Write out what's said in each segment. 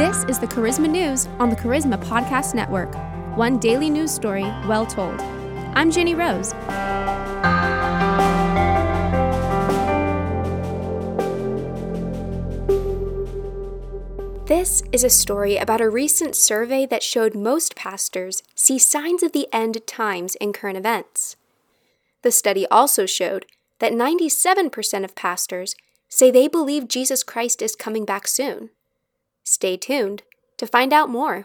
This is the Charisma News on the Charisma Podcast Network. One daily news story well told. I'm Jenny Rose. This is a story about a recent survey that showed most pastors see signs of the end times in current events. The study also showed that 97% of pastors say they believe Jesus Christ is coming back soon. Stay tuned to find out more.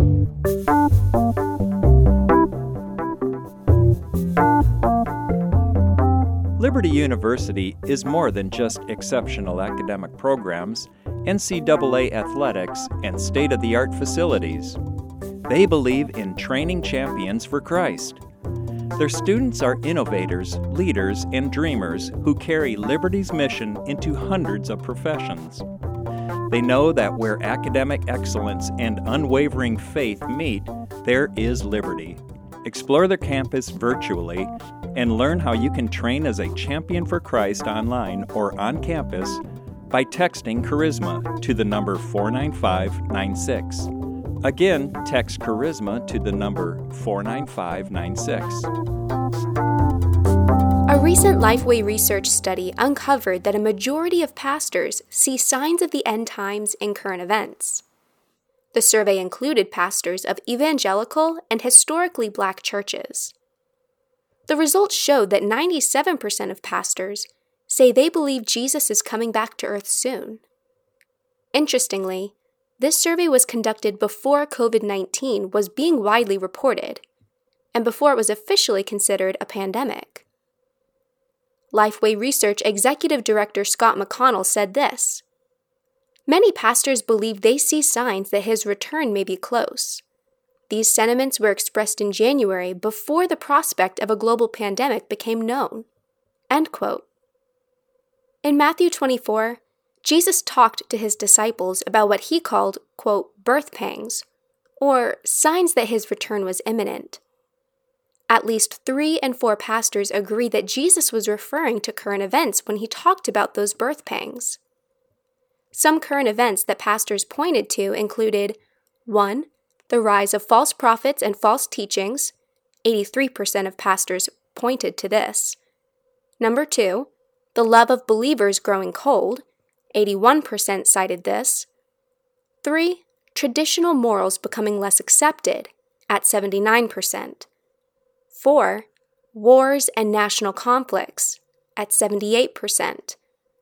Liberty University is more than just exceptional academic programs, NCAA athletics, and state-of-the-art facilities. They believe in training champions for Christ. Their students are innovators, leaders, and dreamers who carry Liberty's mission into hundreds of professions. They know that where academic excellence and unwavering faith meet, there is liberty. Explore their campus virtually and learn how you can train as a champion for Christ online or on campus by texting Charisma to the number 49596. Again, text Charisma to the number 49596. A recent Lifeway research study uncovered that a majority of pastors see signs of the end times in current events. The survey included pastors of evangelical and historically Black churches. The results showed that 97% of pastors say they believe Jesus is coming back to earth soon. Interestingly, this survey was conducted before COVID-19 was being widely reported, and before it was officially considered a pandemic. Lifeway Research Executive Director Scott McConnell said this: "Many pastors believe they see signs that his return may be close. These sentiments were expressed in January before the prospect of a global pandemic became known." End quote. In Matthew 24, Jesus talked to his disciples about what he called, quote, birth pangs, or signs that his return was imminent. At least 3 and 4 pastors agree that Jesus was referring to current events when he talked about those birth pangs. Some current events that pastors pointed to included 1. The rise of false prophets and false teachings. 83% of pastors pointed to this. 2. The love of believers growing cold. 81% cited this. 3. Traditional morals becoming less accepted, at 79%. 4. Wars and national conflicts, at 78%.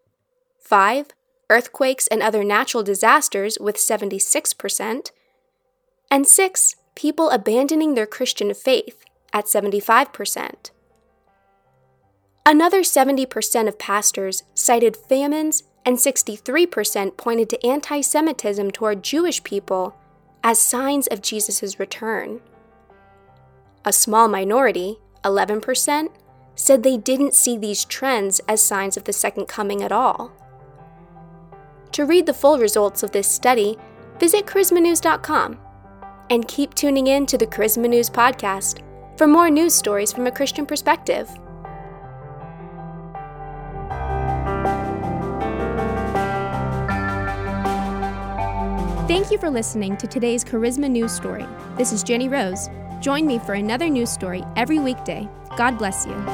5. Earthquakes and other natural disasters, with 76%. And 6. People abandoning their Christian faith, at 75%. Another 70% of pastors cited famines, and 63% pointed to anti-Semitism toward Jewish people as signs of Jesus' return. A small minority, 11%, said they didn't see these trends as signs of the second coming at all. To read the full results of this study, visit charismanews.com and keep tuning in to the Charisma News podcast for more news stories from a Christian perspective. Thank you for listening to today's Charisma News story. This is Jenny Rose. Join me for another news story every weekday. God bless you.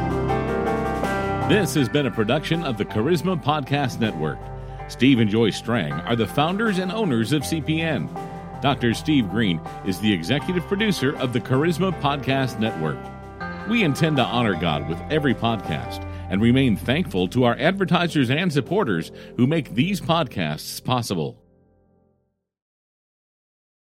This has been a production of the Charisma Podcast Network. Steve and Joy Strang are the founders and owners of CPN. Dr. Steve Green is the executive producer of the Charisma Podcast Network. We intend to honor God with every podcast and remain thankful to our advertisers and supporters who make these podcasts possible.